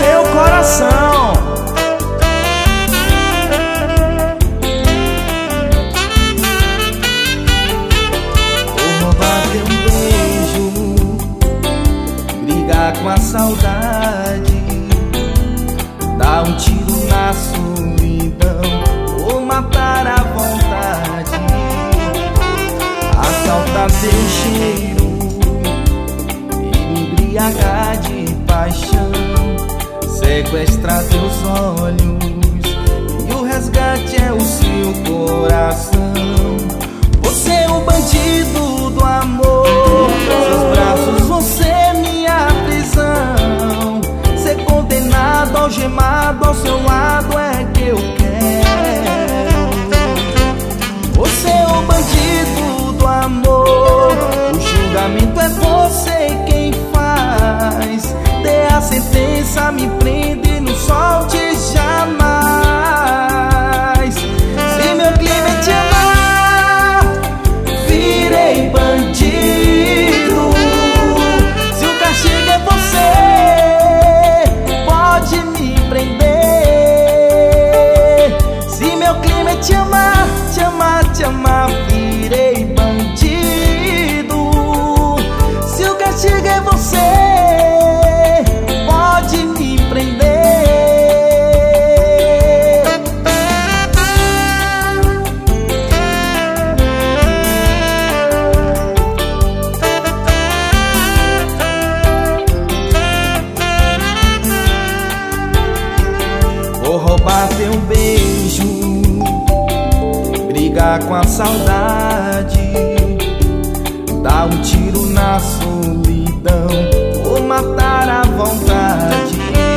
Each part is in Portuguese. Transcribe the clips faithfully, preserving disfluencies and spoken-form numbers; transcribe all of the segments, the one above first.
seu coração. Vou roubar teu beijo, brigar com a saudade, dar um tiro na solidão ou matar a vontade, assaltar teu cheiro e me embriagar de paixão, sequestrar teus olhos e o resgate é o seu coração. Você é o bandido do amor, seus braços vão ser minha prisão, ser condenado, algemado ao seu lado é que eu quero. Você é o bandido do amor, o julgamento é você quem faz, dê a sentença, me prende, não solte jamais. Se meu clima é te amar, virei bandido. Se o castigo é você, pode me prender. Se meu clima é te amar, te amar, te amar, virei bandido. Se o castigo é você, pode me prender. Vou roubar teu beijo, brigar com a saudade, dar um tiro na solidão ou matar a vontade,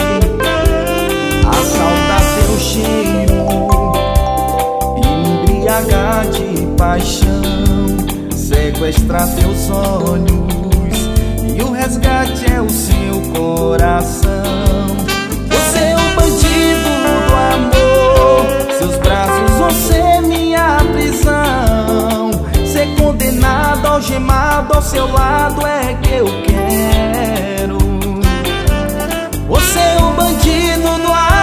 assaltar teu cheiro e me embriagar de paixão, sequestrar teus olhos e o resgate é o seu coração. Você é o bandido do amor, seus braços vão ser minha prisão, ser condenado, algemado ao seu lado é que eu quero. Você é o bandido do amor,